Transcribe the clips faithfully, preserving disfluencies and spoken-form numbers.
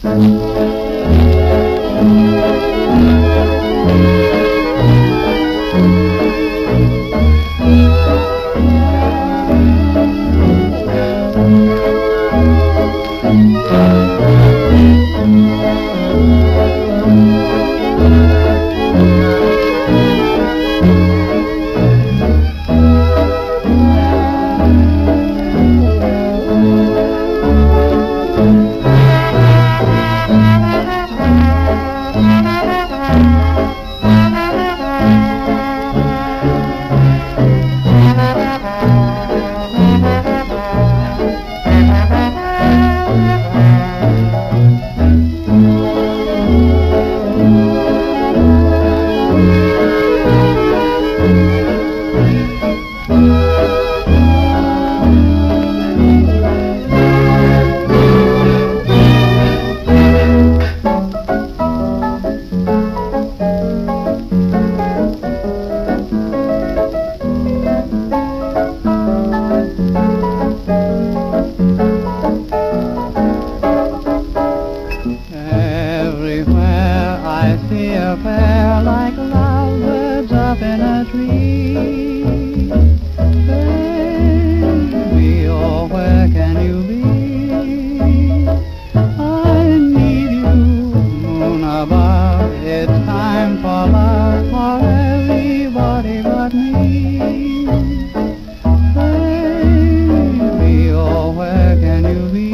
I see a pair like lovebirds up in a tree. Baby, oh, where can you be? I need you, moon above. It's time for love for everybody but me. Baby, oh, where can you be?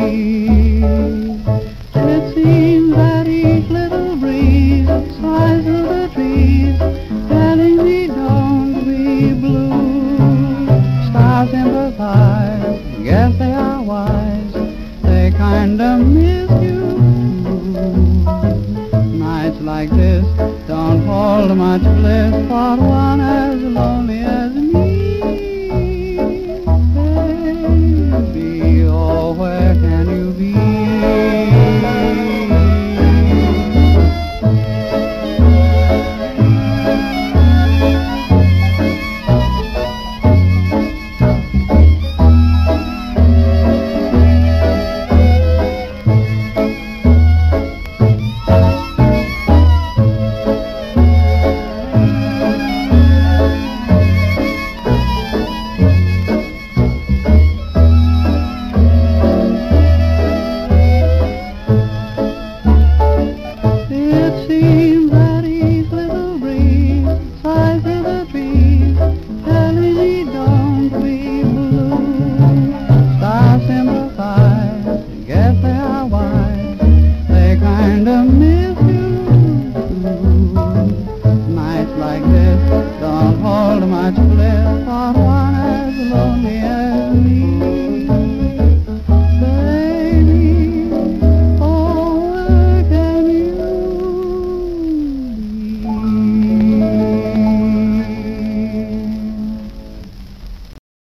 It seems that each little breeze sighs through the trees, telling me don't be blue. Stars sympathize, guess they are wise, they kinda miss you. Nights like this don't hold much bliss for one as lonely as me. Baby, oh, where can you be? It seems that each little breeze sighs through the trees, telling me don't be blue. Stars sympathize, guess they are wise, they kinda miss you. Nights like this don't hold much bliss for one as lonely as me.